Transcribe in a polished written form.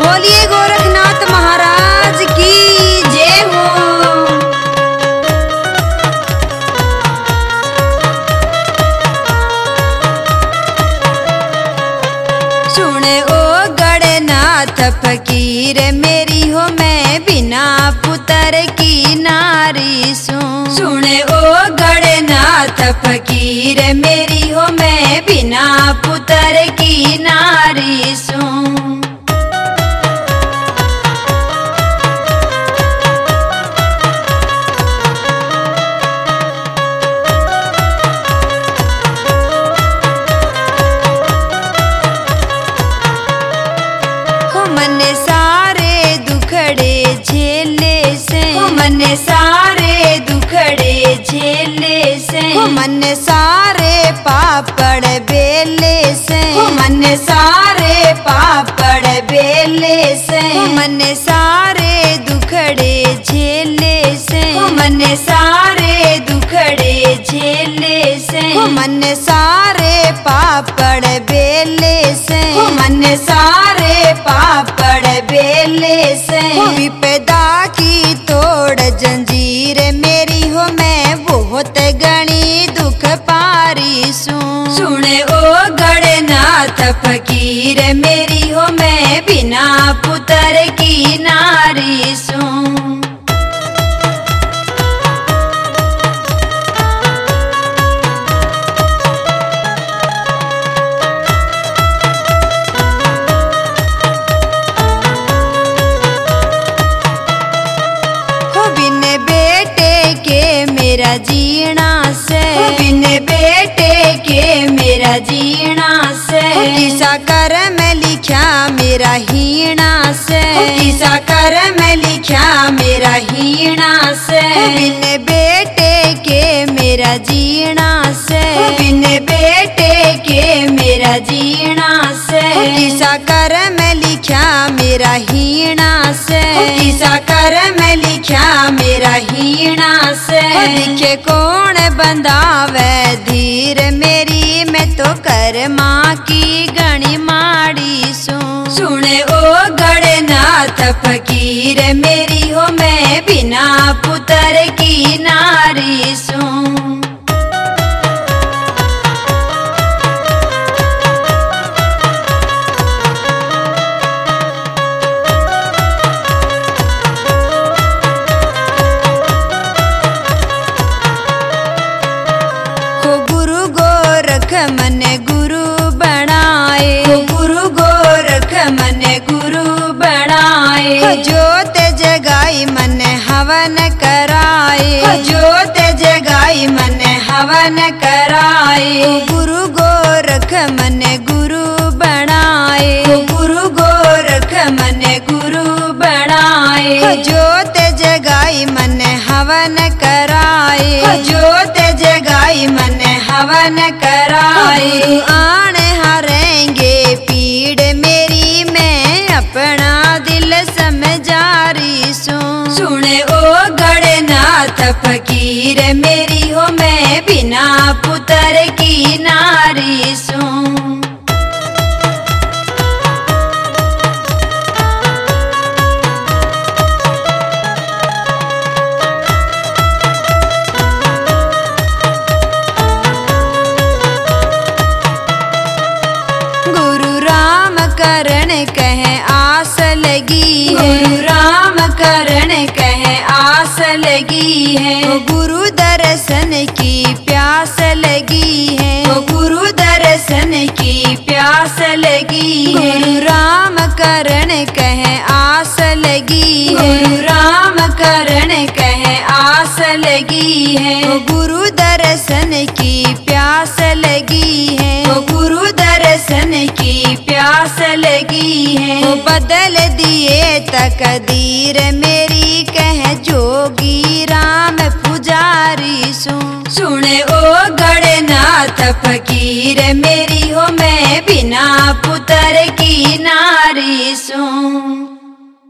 बोलिए गोरखनाथ महाराज की जय हो। सुने ओ गणनाथ फकीर मेरी हो मैं बिना पुत्र की नारी सुने ओ गणनाथ फकीर मेरी हो मैं बिना पुत्र की नारी मन सारे दुखड़े झेले से मन सारे दुखड़े झेले से मन सारे पापड़ बेले से मन सारे पापड़ बेले से मन सारे दुखड़े झेले से मन सारे दुखड़े झेले से मन सारे पापड़ बेले से मन सारे पापड़ बेले से विपदा की तोड़ जंजीर मेरी हो मैं बहुत गणी दुख पारी सुने ओ गणनाथ फकीर मेरी हो मैं बिना पुत्र की नारी मेरा जीना से बिन बेटे के मेरा जीना से किसा कर मैं लिखा मेरा हीना से किसा कर मैं लिखा मेरा हीना से बिन बेटे के मेरा जीना से बिन बेटे के मेरा जीना से किसा कर मैं लिखा मेरा हीना से किसा कर मैं लिखा मेरा हीना से लिखे कौन बंदावे धीर मेरी मैं तो कर माँ की गणी माड़ी सुने ओ गणनाथ फकीर मेरी हो मैं बिना पुत्र की नारी मन गुरु बनाए गुरु गोरख मन गुरु बनाए जोत जगाई मन हवन कराए जोत जगाई मन हवन कराए गुरु गोरख मन गुरु बनाए गुरु गोरख मन गुरु बनाए जोत जगाई मन हवन कराए जोत जगाई मन हवन कराए आन हारेंगे पीड़ मेरी मैं अपना दिल समझारी सुने ओ गणनाथ फकीर मेरी हो मैं बिना पुत्र की नारी करण कहे आस लगी गुरु राम करण कहे आस लगी है गुरु दर्शन की प्यास लगी है गुरु दर्शन की प्यास लगी है गुरु राम करण कहे आस लगी गुरु राम करण कहे आस लगी है गुरु दर्शन की प्यास लगी है गुरु दर्शन की प्यास लगी है बदल दिए तकदीर मेरी कह जोगी राम पुजारी सुने ओ गणनाथ फकीर मेरी हो मैं बिना पुत्र की नारी